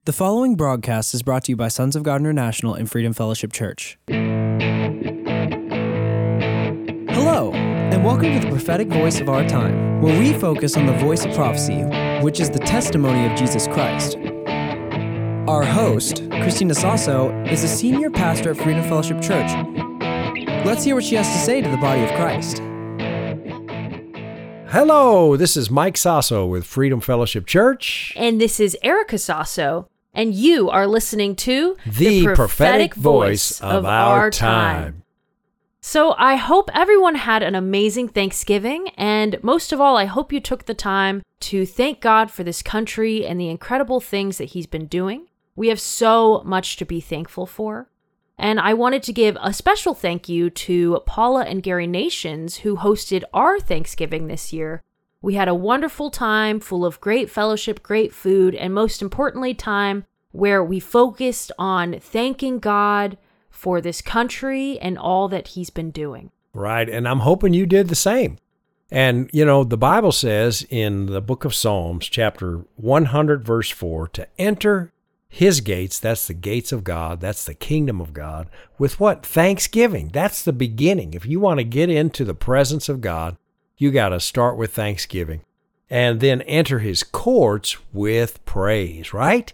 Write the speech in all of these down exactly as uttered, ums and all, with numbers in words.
The following broadcast is brought to you by Sons of God International and Freedom Fellowship Church. Hello, and welcome to the prophetic voice of our time, where we focus on the voice of prophecy, which is the testimony of Jesus Christ. Our host, Christina Sasso, is a senior pastor at Freedom Fellowship Church. Let's hear what she has to say to the body of Christ. Hello, this is Mike Sasso with Freedom Fellowship Church. And this is Erica Sasso, and you are listening to The, the prophetic, prophetic voice of, of our, our time. time. So I hope everyone had an amazing Thanksgiving, and most of all, I hope you took the time to thank God for this country and the incredible things that He's been doing. We have so much to be thankful for. And I wanted to give a special thank you to Paula and Gary Nations, who hosted our Thanksgiving this year. We had a wonderful time full of great fellowship, great food, and most importantly, time where we focused on thanking God for this country and all that He's been doing. Right, and I'm hoping you did the same. And, you know, the Bible says in the book of Psalms, chapter one hundred, verse four, to enter His gates, that's the gates of God, that's the kingdom of God, with what? Thanksgiving. That's the beginning. If you want to get into the presence of God, you got to start with thanksgiving. And then enter His courts with praise, right?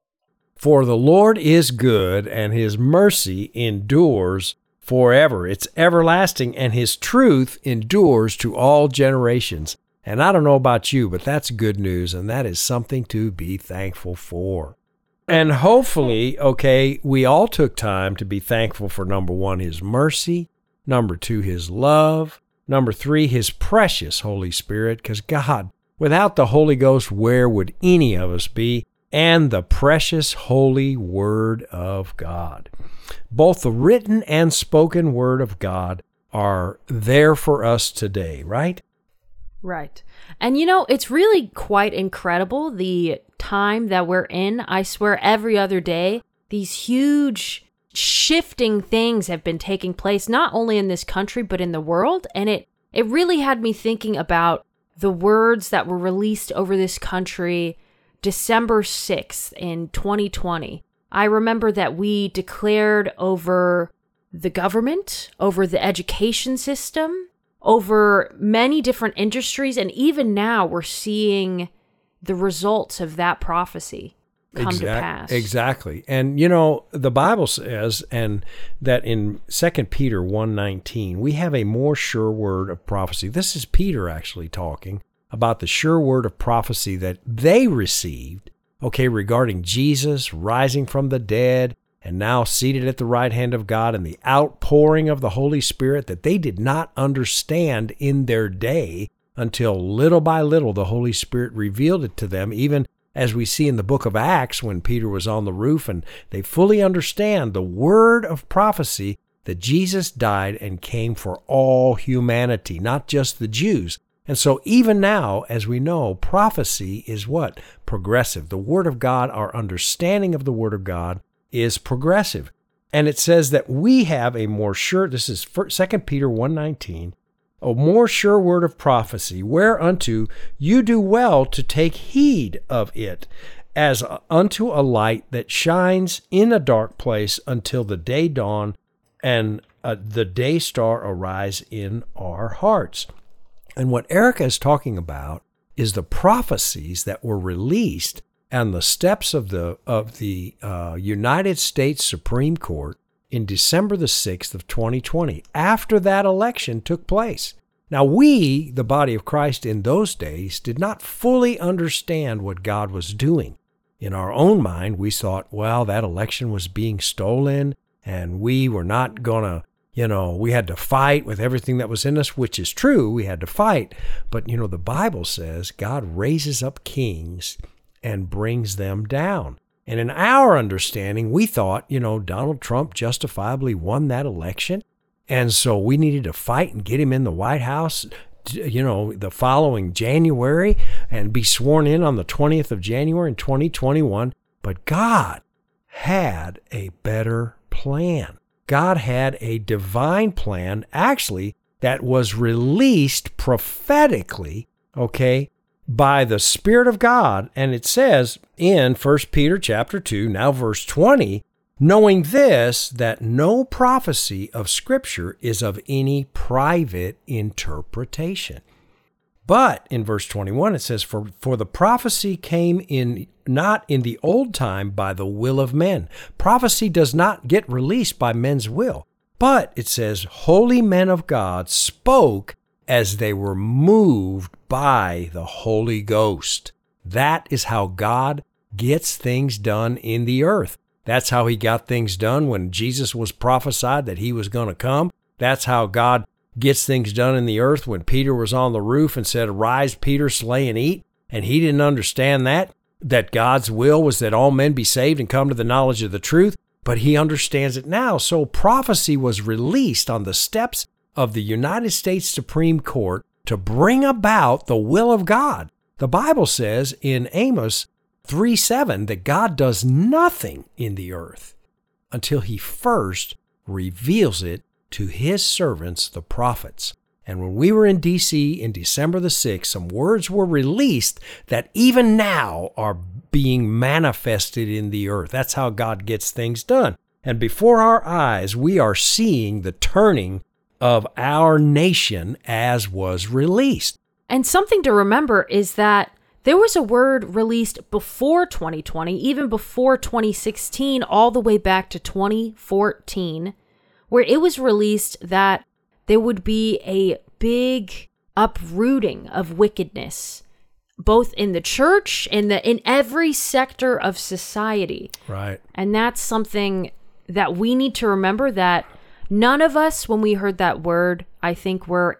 For the Lord is good, and His mercy endures forever. It's everlasting, and His truth endures to all generations. And I don't know about you, but that's good news, and that is something to be thankful for. And hopefully, okay, we all took time to be thankful for, number one, His mercy, number two, His love, number three, His precious Holy Spirit, because God, without the Holy Ghost, where would any of us be? And the precious holy Word of God. Both the written and spoken Word of God are there for us today, right? Right. And you know, it's really quite incredible the time that we're in. I swear every other day, these huge shifting things have been taking place, not only in this country, but in the world. And it, it really had me thinking about the words that were released over this country December sixth in twenty twenty. I remember that we declared over the government, over the education system, over many different industries, and even now we're seeing the results of that prophecy come exact, to pass. Exactly. And, you know, the Bible says, and that in Second Peter one nineteen, we have a more sure word of prophecy. This is Peter actually talking about the sure word of prophecy that they received, okay, regarding Jesus rising from the dead, and now seated at the right hand of God, and the outpouring of the Holy Spirit that they did not understand in their day until little by little the Holy Spirit revealed it to them, even as we see in the book of Acts when Peter was on the roof, and they fully understand the word of prophecy that Jesus died and came for all humanity, not just the Jews. And so even now, as we know, prophecy is what? Progressive. The Word of God, our understanding of the Word of God, is progressive. And it says that we have a more sure, this is Second Peter one nineteen, a more sure word of prophecy, whereunto you do well to take heed of it, as unto a light that shines in a dark place until the day dawn and uh, the day star arise in our hearts. And what Erica is talking about is the prophecies that were released and the steps of the of the uh, United States Supreme Court in December the sixth of twenty twenty, after that election took place. Now we, the body of Christ in those days, did not fully understand what God was doing. In our own mind, we thought, well, that election was being stolen, and we were not going to, you know, we had to fight with everything that was in us, which is true, we had to fight. But, you know, the Bible says God raises up kings and brings them down. And in our understanding, we thought, you know, Donald Trump justifiably won that election. And so we needed to fight and get him in the White House, you know, the following January and be sworn in on the twentieth of January in twenty twenty-one. But God had a better plan. God had a divine plan, actually, that was released prophetically, okay, by the Spirit of God. And it says in First Peter chapter two, now verse twenty, knowing this, that no prophecy of Scripture is of any private interpretation. But in verse twenty-one, it says, for, for the prophecy came in not in the old time by the will of men. Prophecy does not get released by men's will. But it says, holy men of God spoke as they were moved by the Holy Ghost. That is how God gets things done in the earth. That's how he got things done when Jesus was prophesied that he was going to come. That's how God gets things done in the earth when Peter was on the roof and said, arise, Peter, slay and eat. And he didn't understand that, that God's will was that all men be saved and come to the knowledge of the truth. But he understands it now. So prophecy was released on the steps of the United States Supreme Court to bring about the will of God. The Bible says in Amos three seven that God does nothing in the earth until he first reveals it to his servants, the prophets. And when we were in D C in December the sixth, some words were released that even now are being manifested in the earth. That's how God gets things done. And before our eyes, we are seeing the turning of our nation as was released. And something to remember is that there was a word released before twenty twenty, even before twenty sixteen, all the way back to twenty fourteen, where it was released that there would be a big uprooting of wickedness, both in the church, in the in every sector of society. Right. And that's something that we need to remember, that none of us, when we heard that word, I think we're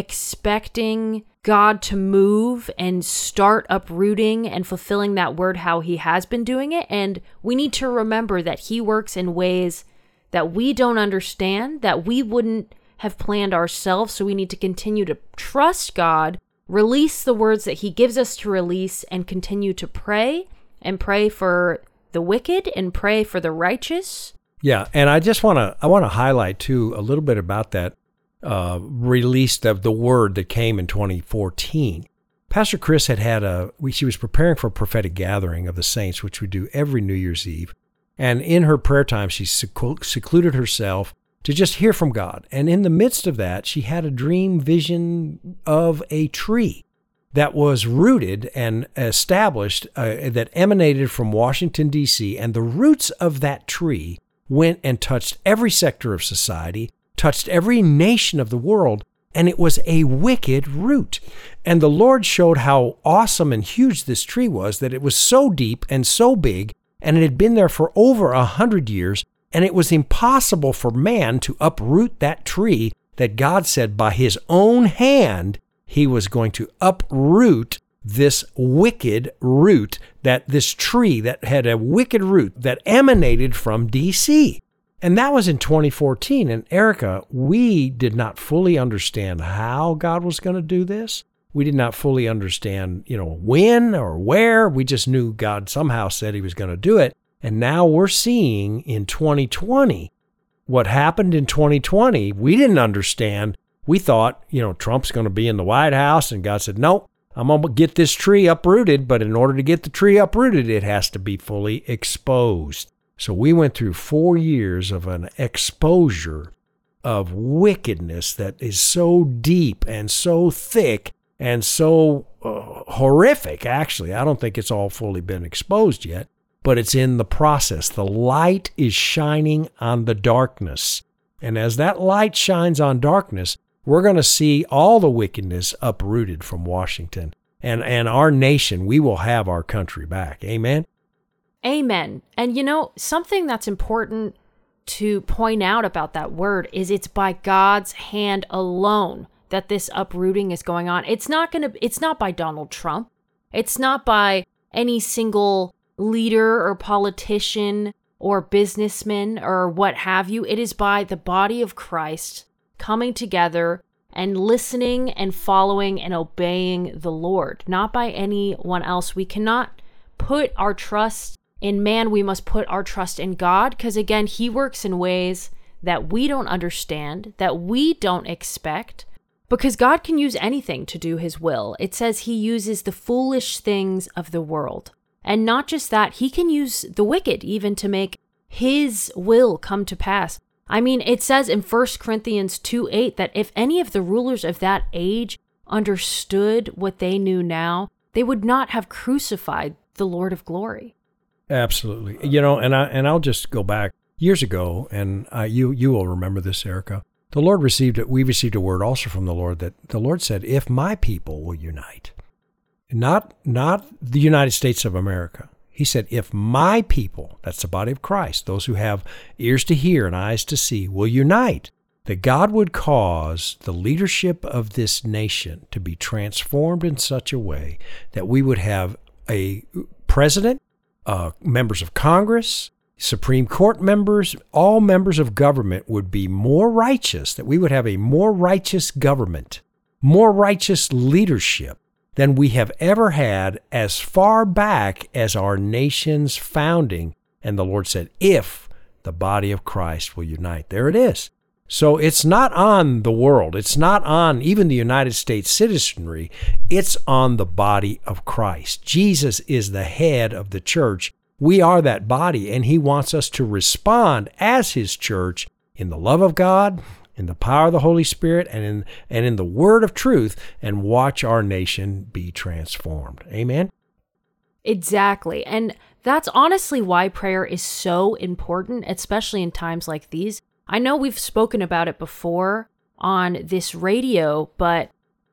expecting God to move and start uprooting and fulfilling that word how he has been doing it. And we need to remember that he works in ways that we don't understand, that we wouldn't have planned ourselves. So we need to continue to trust God, release the words that he gives us to release, and continue to pray and pray for the wicked and pray for the righteous. Yeah, and I just want to I want to highlight too a little bit about that uh, release of the word that came in twenty fourteen. Pastor Chris had had a we, she was preparing for a prophetic gathering of the saints, which we do every New Year's Eve, and in her prayer time she secluded herself to just hear from God. And in the midst of that, she had a dream vision of a tree that was rooted and established, uh, that emanated from Washington, D C, and the roots of that tree went and touched every sector of society, touched every nation of the world, and it was a wicked root. And the Lord showed how awesome and huge this tree was, that it was so deep and so big, and it had been there for over a hundred years, and it was impossible for man to uproot that tree, that God said by his own hand he was going to uproot this wicked root, that this tree that had a wicked root that emanated from D C. And that was in twenty fourteen. And Erica, we did not fully understand how God was going to do this. We did not fully understand, you know, when or where. We just knew God somehow said he was going to do it. And now we're seeing in twenty twenty what happened in twenty twenty. We didn't understand. We thought, you know, Trump's going to be in the White House, and God said, nope. I'm going to get this tree uprooted, but in order to get the tree uprooted, it has to be fully exposed. So we went through four years of an exposure of wickedness that is so deep and so thick and so uh, horrific, actually. I don't think it's all fully been exposed yet, but it's in the process. The light is shining on the darkness. And as that light shines on darkness, we're going to see all the wickedness uprooted from Washington. And, and our nation, we will have our country back. Amen? Amen. And you know, something that's important to point out about that word is it's by God's hand alone that this uprooting is going on. It's not going to, it's not by Donald Trump. It's not by any single leader or politician or businessman or what have you. It is by the body of Christ coming together and listening and following and obeying the Lord, not by anyone else. We cannot put our trust in man. We must put our trust in God, because again, he works in ways that we don't understand, that we don't expect, Because God can use anything to do his will. It says he uses the foolish things of the world. And not just that, he can use the wicked even to make his will come to pass. I mean, it says in First Corinthians two eight that if any of the rulers of that age understood what they knew now, they would not have crucified the Lord of glory. Absolutely. You know, and I and I'll just go back years ago, and uh, you you will remember this, Erica. The Lord received it. We received a word also from the Lord that the Lord said, "If my people will unite," not not the United States of America. He said, "If my people," that's the body of Christ, those who have ears to hear and eyes to see, will unite, that God would cause the leadership of this nation to be transformed in such a way that we would have a president, uh, members of Congress, Supreme Court members, all members of government would be more righteous, that we would have a more righteous government, more righteous leadership than we have ever had as far back as our nation's founding. And the Lord said, if the body of Christ will unite. There it is. So it's not on the world. It's not on even the United States citizenry. It's on the body of Christ. Jesus is the head of the church. We are that body, and he wants us to respond as his church in the love of God, in the power of the Holy Spirit, and in and in the word of truth, and watch our nation be transformed. Amen? Exactly. And that's honestly why prayer is so important, especially in times like these. I know we've spoken about it before on this radio, but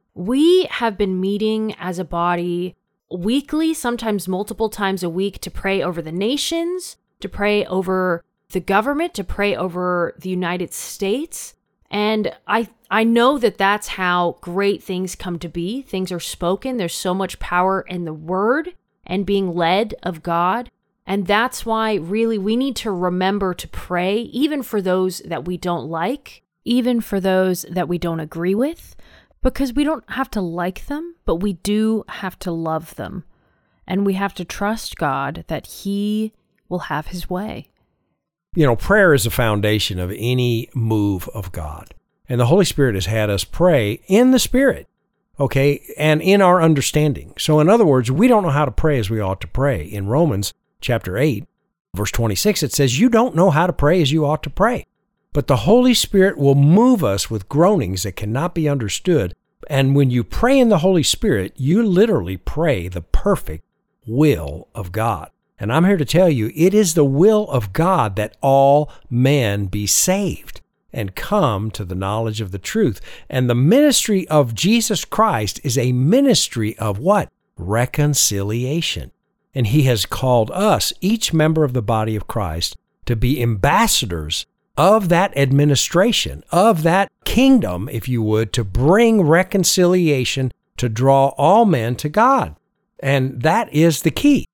we have been meeting as a body weekly, sometimes multiple times a week, to pray over the nations, to pray over the government, to pray over the United States. And I I know that that's how great things come to be. Things are spoken. There's so much power in the word and being led of God. And that's why really we need to remember to pray, even for those that we don't like, even for those that we don't agree with, because we don't have to like them, but we do have to love them. And we have to trust God that he will have his way. You know, prayer is the foundation of any move of God. And the Holy Spirit has had us pray in the Spirit, okay, and in our understanding. So in other words, we don't know how to pray as we ought to pray. In Romans chapter eight, verse twenty-six, it says, you don't know how to pray as you ought to pray. But the Holy Spirit will move us with groanings that cannot be understood. And when you pray in the Holy Spirit, you literally pray the perfect will of God. And I'm here to tell you, it is the will of God that all men be saved and come to the knowledge of the truth. And the ministry of Jesus Christ is a ministry of what? Reconciliation. And he has called us, each member of the body of Christ, to be ambassadors of that administration, of that kingdom, if you would, to bring reconciliation, to draw all men to God. And that is the key.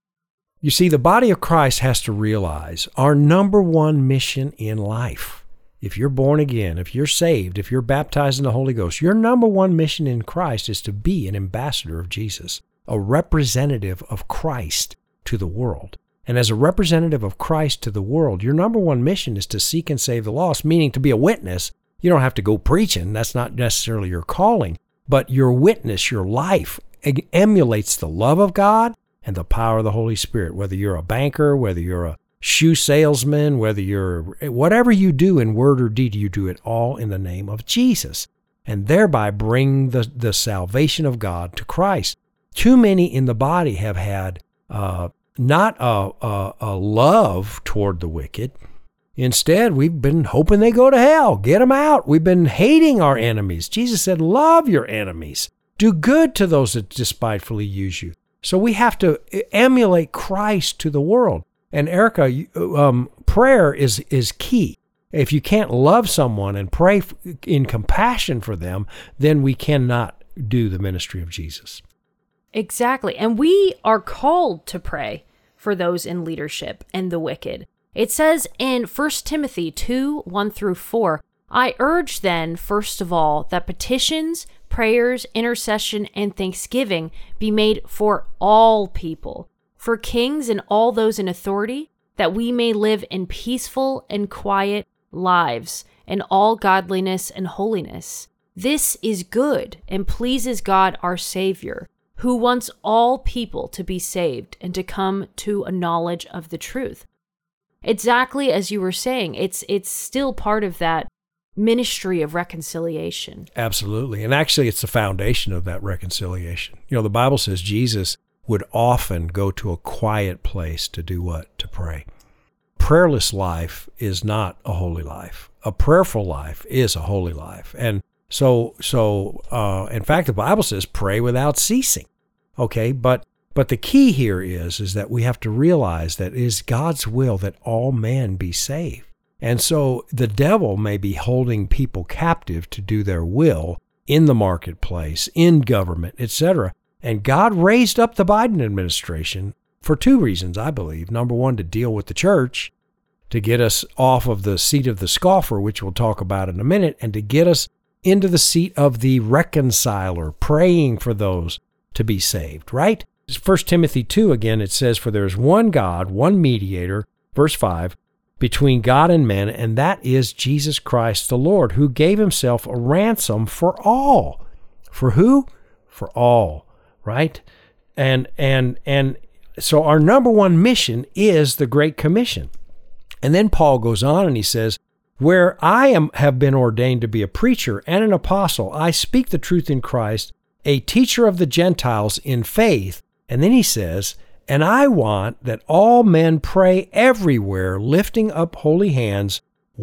You see, the body of Christ has to realize our number one mission in life. If you're born again, if you're saved, if you're baptized in the Holy Ghost, your number one mission in Christ is to be an ambassador of Jesus, a representative of Christ to the world. And as a representative of Christ to the world, your number one mission is to seek and save the lost, meaning to be a witness. You don't have to go preaching. That's not necessarily your calling. But your witness, your life, emulates the love of God and the power of the Holy Spirit. Whether you're a banker, whether you're a shoe salesman, whether you're, whatever you do in word or deed, you do it all in the name of Jesus. And thereby bring the, the salvation of God to Christ. Too many in the body have had uh, not a, a, a love toward the wicked. Instead, we've been hoping they go to hell. Get them out. We've been hating our enemies. Jesus said, love your enemies. Do good to those that despitefully use you. So we have to emulate Christ to the world. And Erica, um, prayer is, is key. If you can't love someone and pray in compassion for them, then we cannot do the ministry of Jesus. Exactly. And we are called to pray for those in leadership and the wicked. It says in First Timothy two, one through four, I urge then, first of all, that petitions, prayers, intercession, and thanksgiving be made for all people, for kings and all those in authority, that we may live in peaceful and quiet lives in all godliness and holiness. This is good and pleases God our Savior, who wants all people to be saved and to come to a knowledge of the truth. Exactly as you were saying, it's it's still part of that ministry of reconciliation. Absolutely. And actually, it's the foundation of that reconciliation. You know, the Bible says Jesus would often go to a quiet place to do what? To pray. Prayerless life is not a holy life. A prayerful life is a holy life. And so, so uh, in fact, the Bible says pray without ceasing. Okay, but but the key here is, is that we have to realize that it is God's will that all men be saved. And so the devil may be holding people captive to do their will in the marketplace, in government, et cetera. And God raised up the Biden administration for two reasons, I believe. Number one, to deal with the church, to get us off of the seat of the scoffer, which we'll talk about in a minute, and to get us into the seat of the reconciler, praying for those to be saved, right? First Timothy two, again, it says, for there is one God, one mediator, verse five, between God and men, and that is Jesus Christ the Lord, who gave himself a ransom for all. For who? For all, right? And and and so our number one mission is the Great Commission. And then Paul goes on and he says, where I am have been ordained to be a preacher and an apostle, I speak the truth in Christ, a teacher of the Gentiles in faith. And then he says, and I want that all men pray everywhere, lifting up holy hands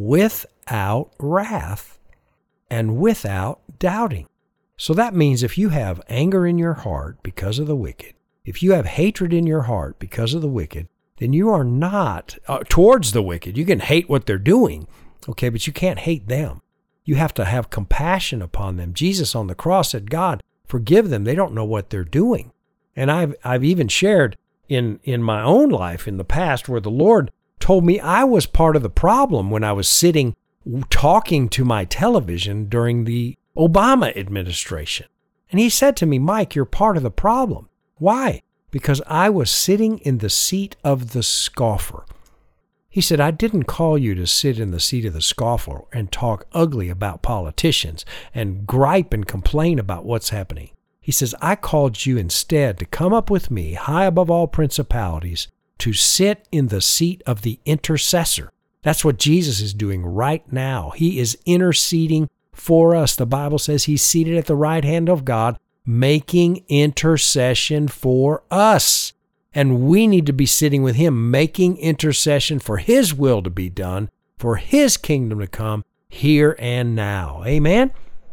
without wrath and without doubting. So that means if you have anger in your heart because of the wicked, if you have hatred in your heart because of the wicked, then you are not uh, towards the wicked. You can hate what they're doing, okay, but you can't hate them. You have to have compassion upon them. Jesus on the cross said, God, forgive them. They don't know what they're doing. And I've I've even shared in, in my own life in the past where the Lord told me I was part of the problem when I was sitting talking to my television during the Obama administration. And he said to me, Mike, you're part of the problem. Why? Because I was sitting in the seat of the scoffer. He said, I didn't call you to sit in the seat of the scoffer and talk ugly about politicians and gripe and complain about what's happening. He says, I called you instead to come up with me, high above all principalities, to sit in the seat of the intercessor. That's what Jesus is doing right now. He is interceding for us. The Bible says he's seated at the right hand of God, making intercession for us. And we need to be sitting with him, making intercession for his will to be done, for his kingdom to come here and now. Amen?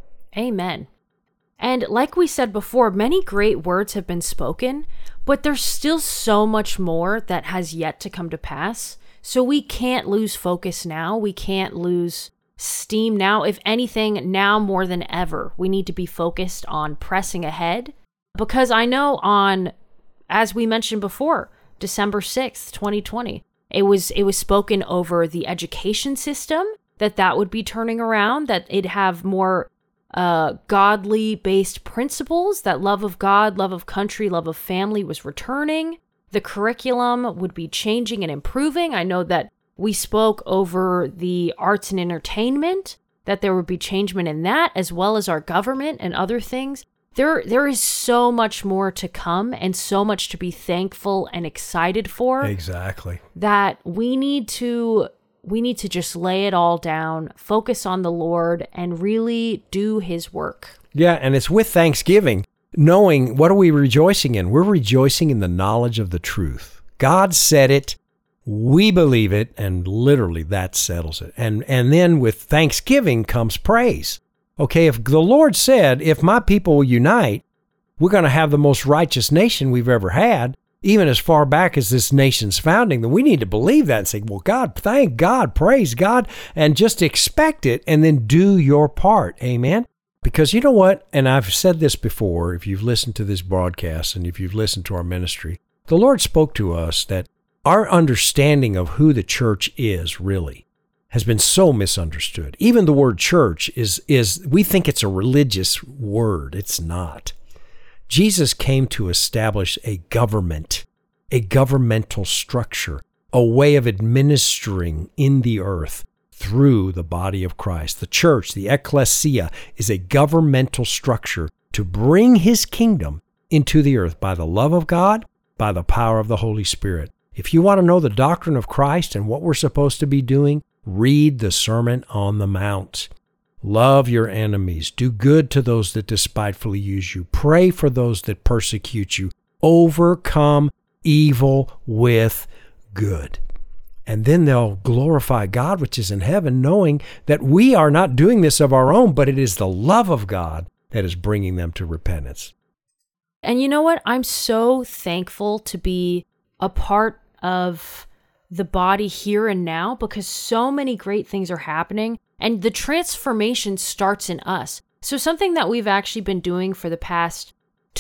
Amen. And like we said before, many great words have been spoken, but there's still so much more that has yet to come to pass. So we can't lose focus now. We can't lose steam now. If anything, now more than ever, we need to be focused on pressing ahead. Because I know on, as we mentioned before, December sixth, twenty twenty, it was it was spoken over the education system, that that would be turning around, that it'd have more uh, godly-based principles, that love of God, love of country, love of family was returning. The curriculum would be changing and improving. I know that we spoke over the arts and entertainment, that there would be changement in that, as well as our government and other things. There, there is so much more to come and so much to be thankful and excited for. Exactly. That we need to, we need to just lay it all down, focus on the Lord, and really do his work. Yeah, and it's with thanksgiving, knowing, what are we rejoicing in? We're rejoicing in the knowledge of the truth. God said it. We believe it, and literally that settles it. And and then with thanksgiving comes praise. Okay, if the Lord said, if my people will unite, we're going to have the most righteous nation we've ever had, even as far back as this nation's founding, then we need to believe that and say, well, God, thank God, praise God, and just expect it, and then do your part. Amen? Because you know what? And I've said this before, if you've listened to this broadcast and if you've listened to our ministry, the Lord spoke to us that our understanding of who the church is really has been so misunderstood. Even the word church is, is we think it's a religious word. It's not. Jesus came to establish a government, a governmental structure, a way of administering in the earth through the body of Christ. The church, the ecclesia, is a governmental structure to bring his kingdom into the earth by the love of God, by the power of the Holy Spirit. If you want to know the doctrine of Christ and what we're supposed to be doing, read the Sermon on the Mount. Love your enemies. Do good to those that despitefully use you. Pray for those that persecute you. Overcome evil with good. And then they'll glorify God which is in heaven, knowing that we are not doing this of our own, but it is the love of God that is bringing them to repentance. And you know what? I'm so thankful to be a part of the body here and now, because so many great things are happening and the transformation starts in us. So something that we've actually been doing for the past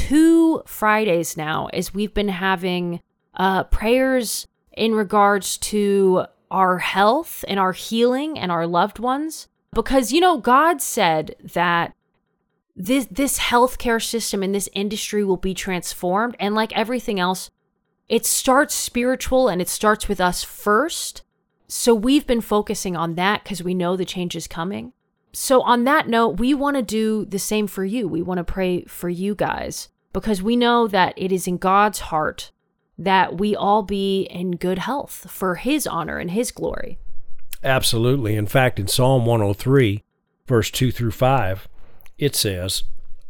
two Fridays now is we've been having uh, prayers in regards to our health and our healing and our loved ones. Because, you know, God said that this this healthcare system and this industry will be transformed. And like everything else, it starts spiritual and it starts with us first. So we've been focusing on that because we know the change is coming. So on that note, we want to do the same for you. We want to pray for you guys because we know that it is in God's heart that we all be in good health for his honor and his glory. Absolutely. In fact, in Psalm one oh three, verse two through five, it says,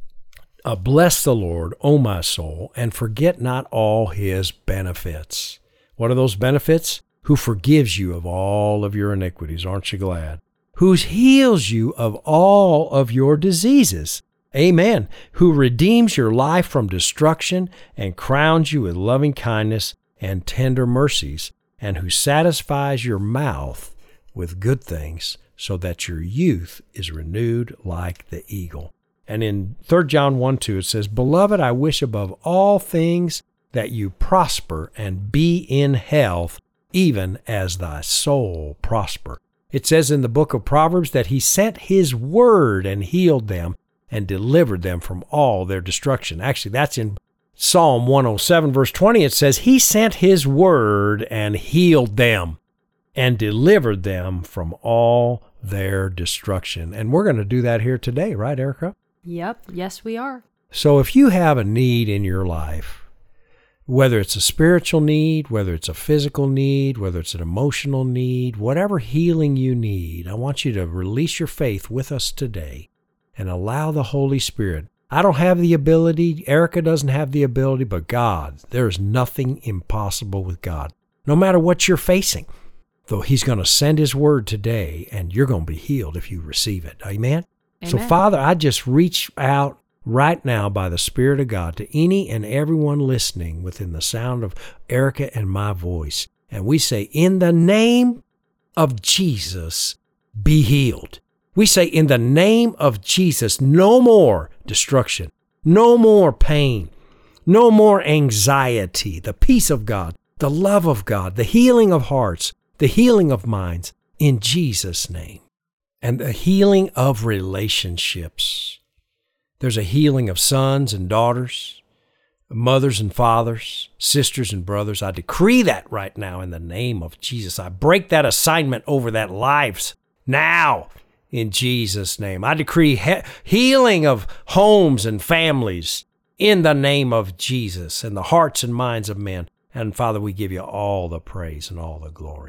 Uh, bless the Lord, O my soul, and forget not all his benefits. What are those benefits? Who forgives you of all of your iniquities. Aren't you glad? Who heals you of all of your diseases. Amen. Who redeems your life from destruction and crowns you with loving kindness and tender mercies, and who satisfies your mouth with good things so that your youth is renewed like the eagle. And in Third John one two, it says, Beloved, I wish above all things that you prosper and be in health, even as thy soul prosper. It says in the book of Proverbs that he sent his word and healed them and delivered them from all their destruction. Actually, that's in Psalm one oh seven, verse twenty. It says, he sent his word and healed them and delivered them from all their destruction. And we're going to do that here today, right, Erica? Yep. Yes, we are. So if you have a need in your life, whether it's a spiritual need, whether it's a physical need, whether it's an emotional need, whatever healing you need, I want you to release your faith with us today and allow the Holy Spirit. I don't have the ability, Erica doesn't have the ability, but God, there is nothing impossible with God. No matter what you're facing, though he's going to send his word today and you're going to be healed if you receive it. Amen? Amen. So, Father, I just reach out right now by the Spirit of God to any and everyone listening within the sound of Erica and my voice. And we say, in the name of Jesus, be healed. We say, in the name of Jesus, no more destruction, no more pain, no more anxiety. The peace of God, the love of God, the healing of hearts, the healing of minds, in Jesus' name. And the healing of relationships. There's a healing of sons and daughters, mothers and fathers, sisters and brothers. I decree that right now in the name of Jesus. I break that assignment over that lives now in Jesus' name. I decree he- healing of homes and families in the name of Jesus and the hearts and minds of men. And Father, we give you all the praise and all the glory.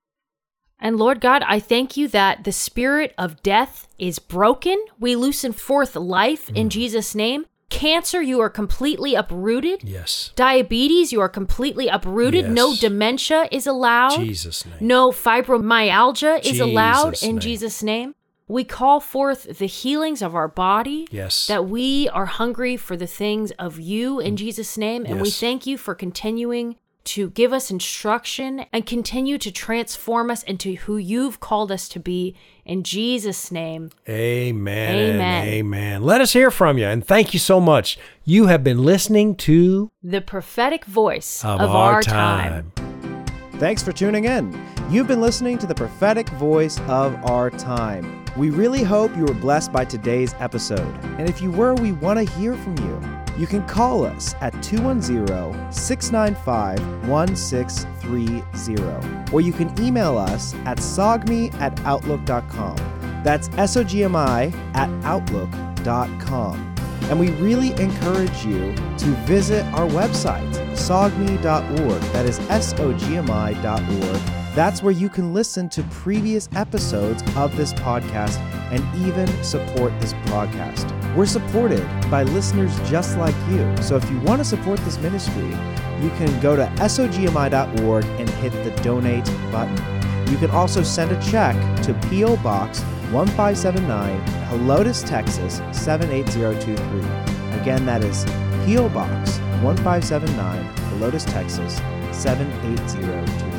And Lord God, I thank you that the spirit of death is broken. We loosen forth life in mm. Jesus' name. Cancer, you are completely uprooted. Yes. Diabetes, you are completely uprooted. Yes. No dementia is allowed. Jesus' name. No fibromyalgia is Jesus' allowed in name. Jesus' name. We call forth the healings of our body. Yes. That we are hungry for the things of you in Jesus' name. And yes. we thank you for continuing to give us instruction and continue to transform us into who you've called us to be in Jesus' name. Amen. Amen. Amen. Let us hear from you, and thank you so much. You have been listening to The Prophetic Voice of, of Our, our time. time. Thanks for tuning in. You've been listening to the prophetic voice of our time. We really hope you were blessed by today's episode. And if you were, we want to hear from you. You can call us at two one zero, six nine five, one six three zero, or you can email us at sogmi at outlook dot com. That's S O G M I at outlook dot com. And we really encourage you to visit our website, sogmi dot org. That is S O G M I dot org. That's where you can listen to previous episodes of this podcast and even support this podcast. We're supported by listeners just like you. So if you want to support this ministry, you can go to S O G M I dot org and hit the donate button. You can also send a check to P O Box one five seven nine, Helotes, Texas seven eight zero two three. Again, that is P O Box one five seven nine, Helotes, Texas seven eight zero two three.